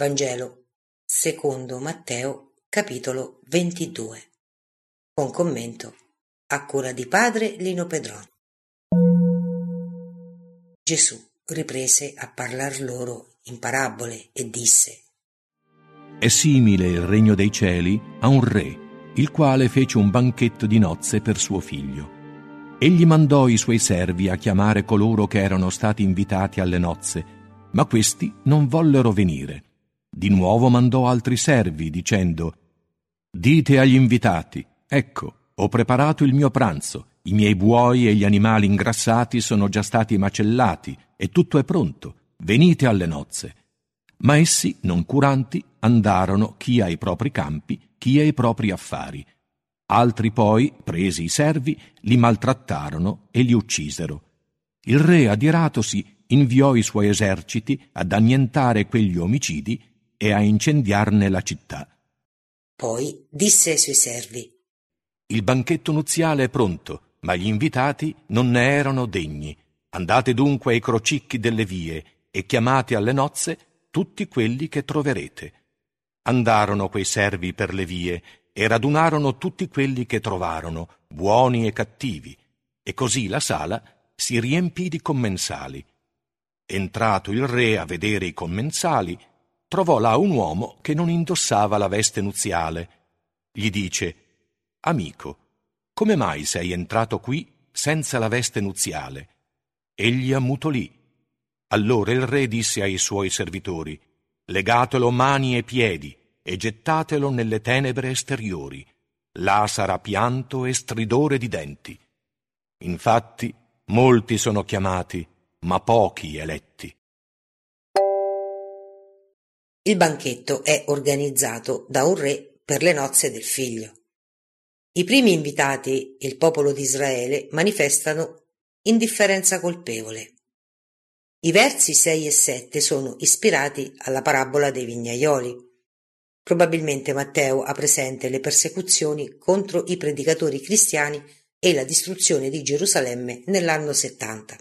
Vangelo secondo Matteo, capitolo 22, con commento a cura di padre Lino Pedron. Gesù riprese a parlar loro in parabole e disse: È simile il regno dei cieli a un re, il quale fece un banchetto di nozze per suo figlio. Egli mandò i suoi servi a chiamare coloro che erano stati invitati alle nozze, ma questi non vollero venire. Di nuovo mandò altri servi, dicendo: Dite agli invitati: ecco, ho preparato il mio pranzo, i miei buoi e gli animali ingrassati sono già stati macellati e tutto è pronto, venite alle nozze. Ma essi, non curanti, andarono chi ai propri campi, chi ai propri affari. Altri poi, presi i servi, li maltrattarono e li uccisero. Il re, adiratosi, inviò i suoi eserciti ad annientare quegli omicidi e a incendiarne la città. Poi disse ai suoi servi: Il banchetto nuziale è pronto, ma gli invitati non ne erano degni. Andate dunque ai crocicchi delle vie e chiamate alle nozze tutti quelli che troverete. Andarono quei servi per le vie e radunarono tutti quelli che trovarono, buoni e cattivi, e così la sala si riempì di commensali. Entrato il re a vedere i commensali, trovò là un uomo che non indossava la veste nuziale. Gli dice: Amico, come mai sei entrato qui senza la veste nuziale? Egli ammutolì. Allora il re disse ai suoi servitori: Legatelo mani e piedi e gettatelo nelle tenebre esteriori. Là sarà pianto e stridore di denti. Infatti, molti sono chiamati, ma pochi eletti. Il banchetto è organizzato da un re per le nozze del figlio. I primi invitati, il popolo di Israele, manifestano indifferenza colpevole. I versi 6 e 7 sono ispirati alla parabola dei vignaioli. Probabilmente Matteo ha presente le persecuzioni contro i predicatori cristiani e la distruzione di Gerusalemme nell'anno 70.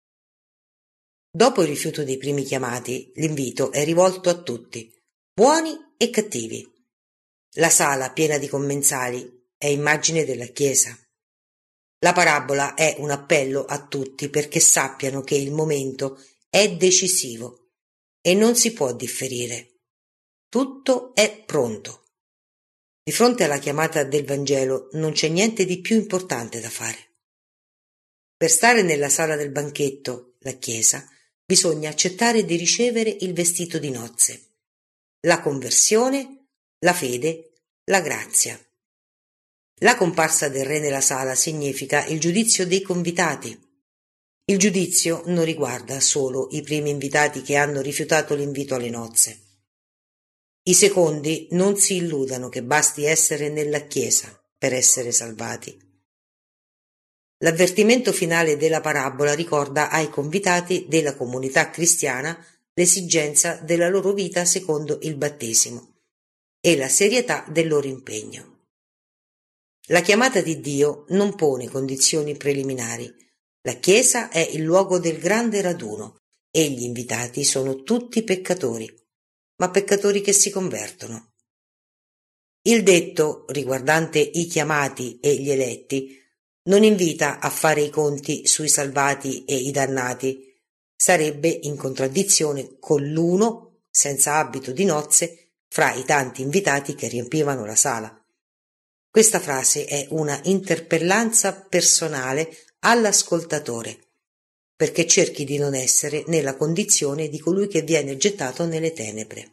Dopo il rifiuto dei primi chiamati, l'invito è rivolto a tutti, buoni e cattivi. La sala piena di commensali è immagine della Chiesa. La parabola è un appello a tutti perché sappiano che il momento è decisivo e non si può differire. Tutto è pronto. Di fronte alla chiamata del Vangelo non c'è niente di più importante da fare. Per stare nella sala del banchetto, la Chiesa, bisogna accettare di ricevere il vestito di nozze, la conversione, la fede, la grazia. La comparsa del re nella sala significa il giudizio dei convitati. Il giudizio non riguarda solo i primi invitati che hanno rifiutato l'invito alle nozze. I secondi non si illudano che basti essere nella Chiesa per essere salvati. L'avvertimento finale della parabola ricorda ai convitati della comunità cristiana l'esigenza della loro vita secondo il battesimo e la serietà del loro impegno. La chiamata di Dio non pone condizioni preliminari. La Chiesa è il luogo del grande raduno e gli invitati sono tutti peccatori, ma peccatori che si convertono. Il detto riguardante i chiamati e gli eletti non invita a fare i conti sui salvati e i dannati, sarebbe in contraddizione con l'uno senza abito di nozze fra i tanti invitati che riempivano la sala. Questa frase è una interpellanza personale all'ascoltatore, perché cerchi di non essere nella condizione di colui che viene gettato nelle tenebre.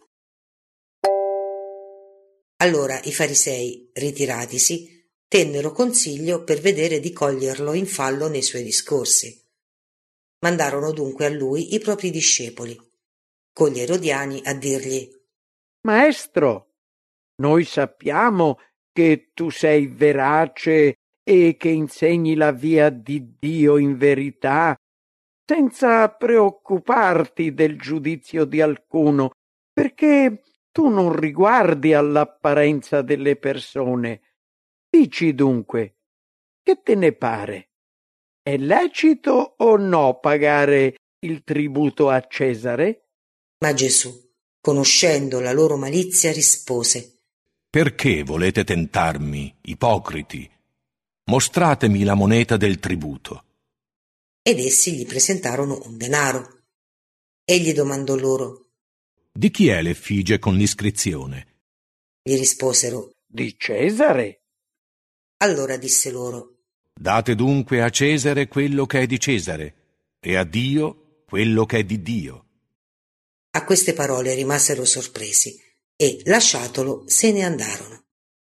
Allora i farisei, ritiratisi, tennero consiglio per vedere di coglierlo in fallo nei suoi discorsi. Mandarono dunque a lui i propri discepoli, con gli erodiani, a dirgli: Maestro, noi sappiamo che tu sei verace e che insegni la via di Dio in verità, senza preoccuparti del giudizio di alcuno, perché tu non riguardi all'apparenza delle persone. Dici dunque, che te ne pare? È lecito o no pagare il tributo a Cesare? Ma Gesù, conoscendo la loro malizia, rispose: Perché volete tentarmi, ipocriti? Mostratemi la moneta del tributo. Ed essi gli presentarono un denaro. Egli domandò loro: Di chi è l'effigie con l'iscrizione? Gli risposero: Di Cesare. Allora disse loro: Date dunque a Cesare quello che è di Cesare, e a Dio quello che è di Dio. A queste parole rimasero sorpresi e, lasciatolo, se ne andarono.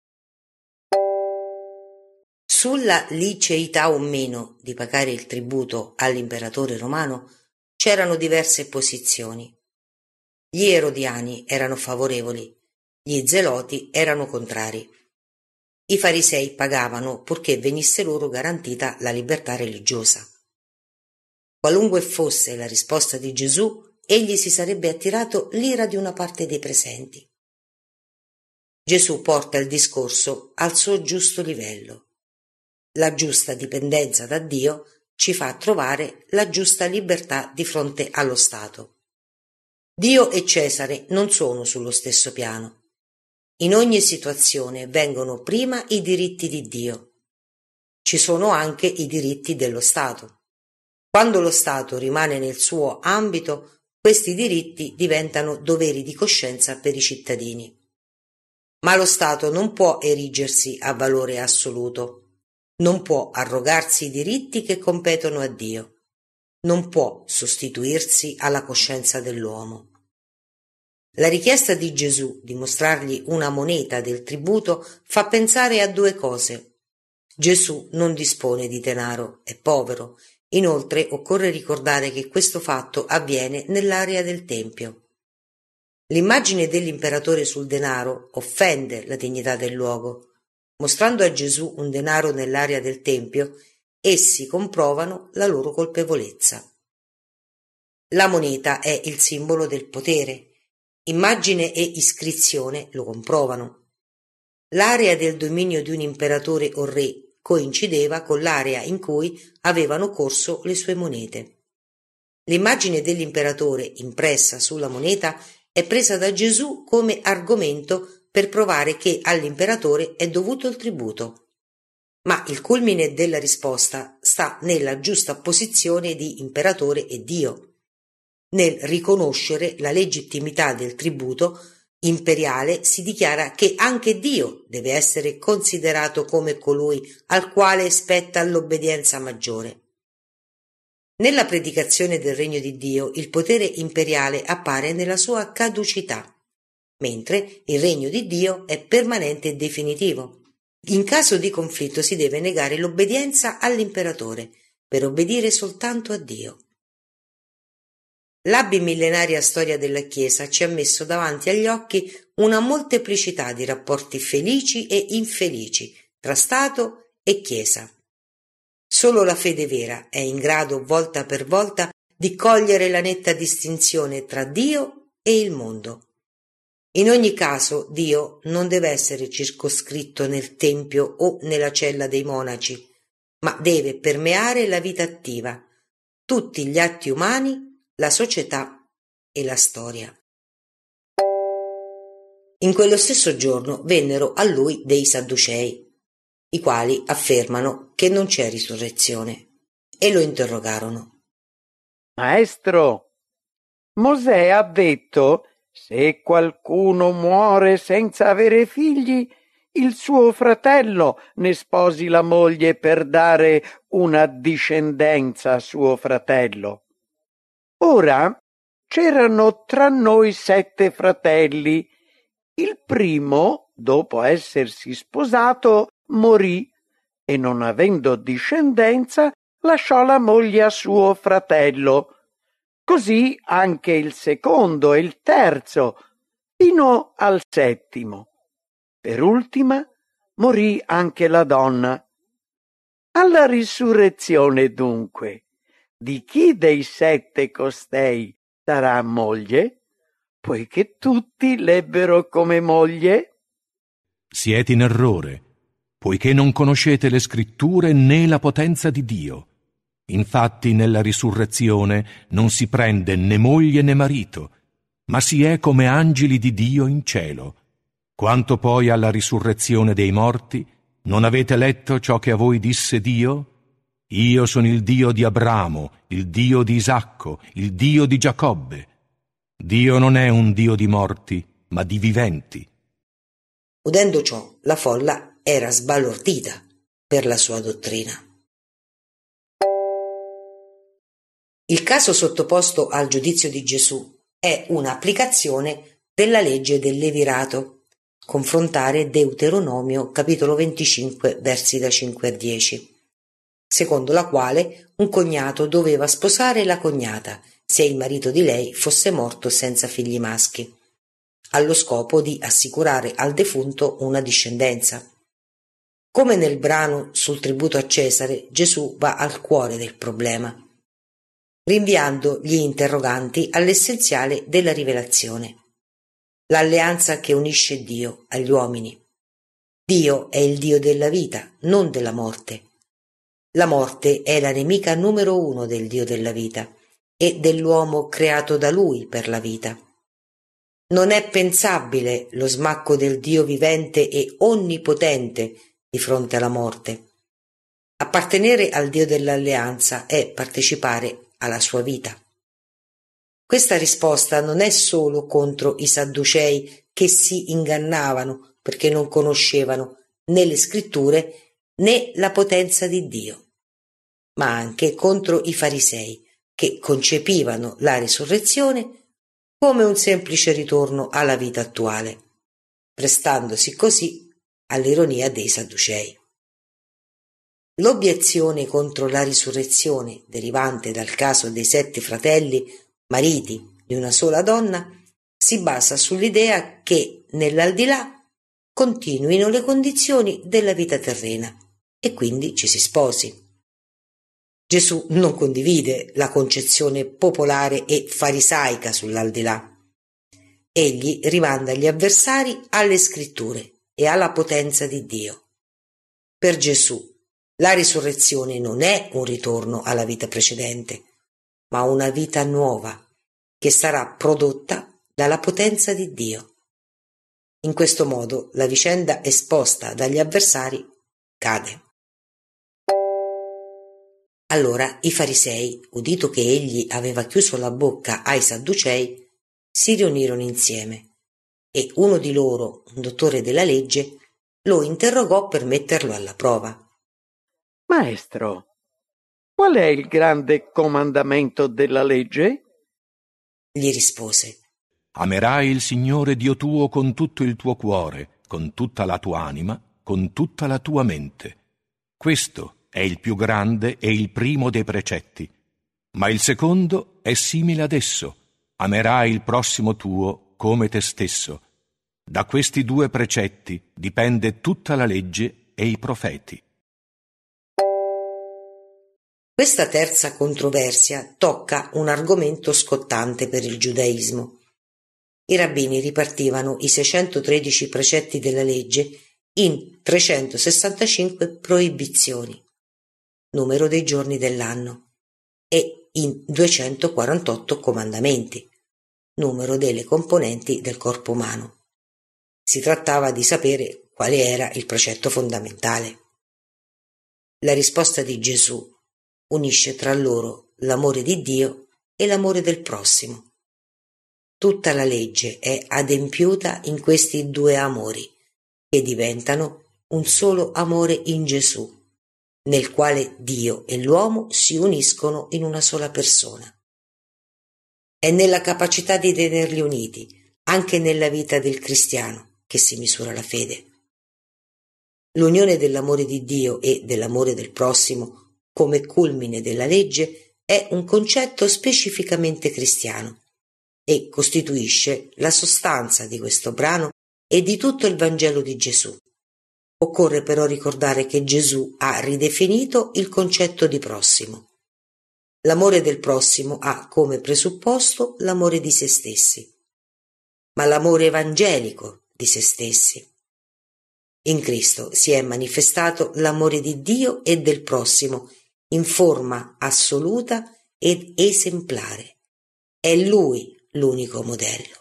Sulla liceità o meno di pagare il tributo all'imperatore romano c'erano diverse posizioni. Gli erodiani erano favorevoli, gli zeloti erano contrari. I farisei pagavano purché venisse loro garantita la libertà religiosa. Qualunque fosse la risposta di Gesù, egli si sarebbe attirato l'ira di una parte dei presenti. Gesù porta il discorso al suo giusto livello. La giusta dipendenza da Dio ci fa trovare la giusta libertà di fronte allo Stato. Dio e Cesare non sono sullo stesso piano. In ogni situazione vengono prima i diritti di Dio. Ci sono anche i diritti dello Stato. Quando lo Stato rimane nel suo ambito, questi diritti diventano doveri di coscienza per i cittadini. Ma lo Stato non può erigersi a valore assoluto, non può arrogarsi i diritti che competono a Dio, non può sostituirsi alla coscienza dell'uomo. La richiesta di Gesù di mostrargli una moneta del tributo fa pensare a due cose. Gesù non dispone di denaro, è povero. Inoltre occorre ricordare che questo fatto avviene nell'area del Tempio. L'immagine dell'imperatore sul denaro offende la dignità del luogo. Mostrando a Gesù un denaro nell'area del Tempio, essi comprovano la loro colpevolezza. La moneta è il simbolo del potere. Immagine e iscrizione lo comprovano. L'area del dominio di un imperatore o re coincideva con l'area in cui avevano corso le sue monete. L'immagine dell'imperatore impressa sulla moneta è presa da Gesù come argomento per provare che all'imperatore è dovuto il tributo. Ma il culmine della risposta sta nella giusta posizione di imperatore e Dio, nel riconoscere la legittimità del tributo imperiale. Si dichiara che anche Dio deve essere considerato come colui al quale spetta l'obbedienza maggiore. Nella predicazione del regno di Dio il potere imperiale appare nella sua caducità, mentre il regno di Dio è permanente e definitivo. In caso di conflitto si deve negare l'obbedienza all'imperatore per obbedire soltanto a Dio. La bimillenaria storia della Chiesa ci ha messo davanti agli occhi una molteplicità di rapporti felici e infelici tra Stato e Chiesa. Solo la fede vera è in grado, volta per volta, di cogliere la netta distinzione tra Dio e il mondo. In ogni caso, Dio non deve essere circoscritto nel tempio o nella cella dei monaci, ma deve permeare la vita attiva, tutti gli atti umani, la società e la storia. In quello stesso giorno vennero a lui dei Sadducei, i quali affermano che non c'è risurrezione, e lo interrogarono. Maestro, Mosè ha detto: se qualcuno muore senza avere figli, il suo fratello ne sposi la moglie per dare una discendenza a suo fratello. Ora c'erano tra noi 7 fratelli. Il primo, dopo essersi sposato, morì e, non avendo discendenza, lasciò la moglie a suo fratello. Così anche il secondo e il terzo, fino al 7. Per ultima morì anche la donna. Alla risurrezione, dunque, di chi dei 7 costei sarà moglie, poiché tutti l'ebbero come moglie? Siete in errore, poiché non conoscete le scritture né la potenza di Dio. Infatti nella risurrezione non si prende né moglie né marito, ma si è come angeli di Dio in cielo. Quanto poi alla risurrezione dei morti, non avete letto ciò che a voi disse Dio? Io sono il Dio di Abramo, il Dio di Isacco, il Dio di Giacobbe. Dio non è un Dio di morti, ma di viventi. Udendo ciò, la folla era sbalordita per la sua dottrina. Il caso sottoposto al giudizio di Gesù è un'applicazione della legge del Levirato. Confrontare Deuteronomio capitolo 25 versi da 5 a 10, secondo la quale un cognato doveva sposare la cognata se il marito di lei fosse morto senza figli maschi, allo scopo di assicurare al defunto una discendenza. Come nel brano sul tributo a Cesare, Gesù va al cuore del problema, rinviando gli interroganti all'essenziale della rivelazione: l'alleanza che unisce Dio agli uomini. Dio è il Dio della vita, non della morte. La morte è la nemica numero 1 del Dio della vita e dell'uomo creato da Lui per la vita. Non è pensabile lo smacco del Dio vivente e onnipotente di fronte alla morte. Appartenere al Dio dell'alleanza è partecipare alla sua vita. Questa risposta non è solo contro i Sadducei, che si ingannavano perché non conoscevano né le scritture né la potenza di Dio, ma anche contro i Farisei, che concepivano la risurrezione come un semplice ritorno alla vita attuale, prestandosi così all'ironia dei Sadducei. L'obiezione contro la risurrezione, derivante dal caso dei 7 fratelli, mariti di una sola donna, si basa sull'idea che nell'aldilà continuino le condizioni della vita terrena e quindi ci si sposi. Gesù non condivide la concezione popolare e farisaica sull'aldilà. Egli rimanda gli avversari alle scritture e alla potenza di Dio. Per Gesù la risurrezione non è un ritorno alla vita precedente, ma una vita nuova che sarà prodotta dalla potenza di Dio. In questo modo la vicenda esposta dagli avversari cade. Allora i farisei, udito che egli aveva chiuso la bocca ai Sadducei, si riunirono insieme e uno di loro, un dottore della legge, lo interrogò per metterlo alla prova. Maestro, qual è il grande comandamento della legge? Gli rispose: Amerai il Signore Dio tuo con tutto il tuo cuore, con tutta la tua anima, con tutta la tua mente. Questo è il più grande e il primo dei precetti. Ma il secondo è simile ad esso: amerai il prossimo tuo come te stesso. Da questi 2 precetti dipende tutta la legge e i profeti. Questa terza controversia tocca un argomento scottante per il giudaismo. I rabbini ripartivano i 613 precetti della legge in 365 proibizioni, numero dei giorni dell'anno, e in 248 comandamenti, numero delle componenti del corpo umano. Si trattava di sapere quale era il precetto fondamentale. La risposta di Gesù unisce tra loro l'amore di Dio e l'amore del prossimo. Tutta la legge è adempiuta in questi 2 amori, che diventano un solo amore in Gesù, nel quale Dio e l'uomo si uniscono in una sola persona. È nella capacità di tenerli uniti, anche nella vita del cristiano, che si misura la fede. L'unione dell'amore di Dio e dell'amore del prossimo come culmine della legge è un concetto specificamente cristiano e costituisce la sostanza di questo brano e di tutto il Vangelo di Gesù. Occorre però ricordare che Gesù ha ridefinito il concetto di prossimo. L'amore del prossimo ha come presupposto l'amore di se stessi, ma l'amore evangelico di se stessi. In Cristo si è manifestato l'amore di Dio e del prossimo in forma assoluta ed esemplare. È Lui l'unico modello.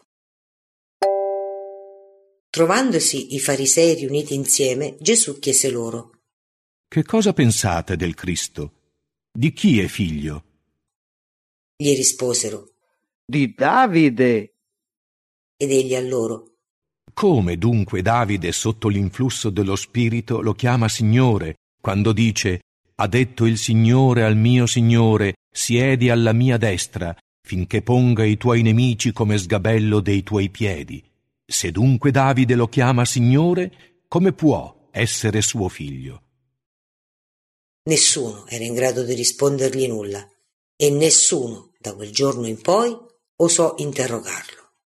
Trovandosi i farisei riuniti insieme, Gesù chiese loro: Che cosa pensate del Cristo? Di chi è figlio? Gli risposero: Di Davide. Ed egli a loro: Come dunque Davide, sotto l'influsso dello Spirito, lo chiama Signore, quando dice: ha detto il Signore al mio Signore, siedi alla mia destra, finché ponga i tuoi nemici come sgabello dei tuoi piedi. Se dunque Davide lo chiama Signore, come può essere suo figlio? Nessuno era in grado di rispondergli nulla, e nessuno da quel giorno in poi osò interrogarlo.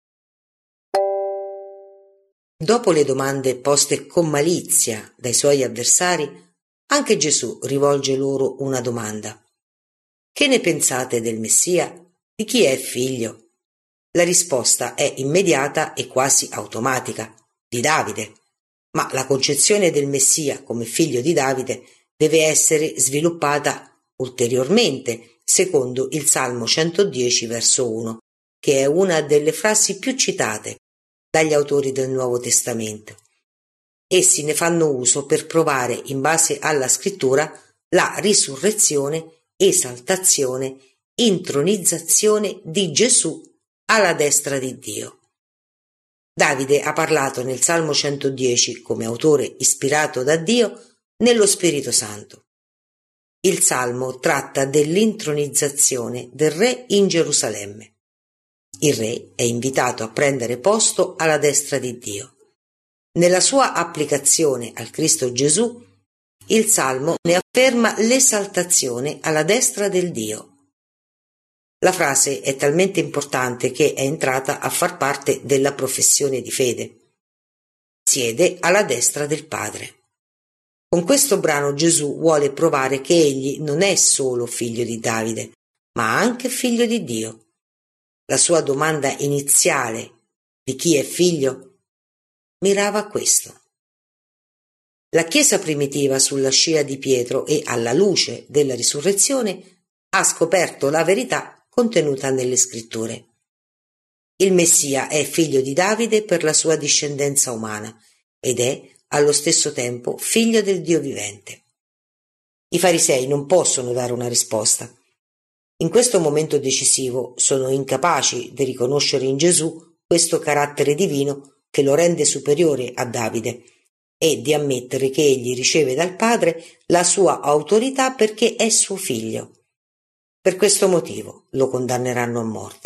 Dopo le domande poste con malizia dai suoi avversari, anche Gesù rivolge loro una domanda: che ne pensate del Messia? Di chi è figlio? La risposta è immediata e quasi automatica: di Davide. Ma la concezione del Messia come figlio di Davide deve essere sviluppata ulteriormente, secondo il Salmo 110, verso 1, che è una delle frasi più citate dagli autori del Nuovo Testamento. Essi ne fanno uso per provare, in base alla scrittura, la risurrezione, esaltazione, intronizzazione di Gesù alla destra di Dio. Davide ha parlato nel Salmo 110, come autore ispirato da Dio, nello Spirito Santo. Il Salmo tratta dell'intronizzazione del re in Gerusalemme. Il re è invitato a prendere posto alla destra di Dio. Nella sua applicazione al Cristo Gesù, il Salmo ne afferma l'esaltazione alla destra del Dio. La frase è talmente importante che è entrata a far parte della professione di fede. Siede alla destra del Padre. Con questo brano Gesù vuole provare che egli non è solo figlio di Davide, ma anche figlio di Dio. La sua domanda iniziale di chi è figlio mirava a questo. La Chiesa primitiva, sulla scia di Pietro e alla luce della risurrezione, ha scoperto la verità contenuta nelle Scritture. Il Messia è figlio di Davide per la sua discendenza umana ed è allo stesso tempo figlio del Dio vivente. I farisei non possono dare una risposta. In questo momento decisivo sono incapaci di riconoscere in Gesù questo carattere divino che lo rende superiore a Davide e di ammettere che egli riceve dal Padre la sua autorità perché è suo figlio. Per questo motivo lo condanneranno a morte.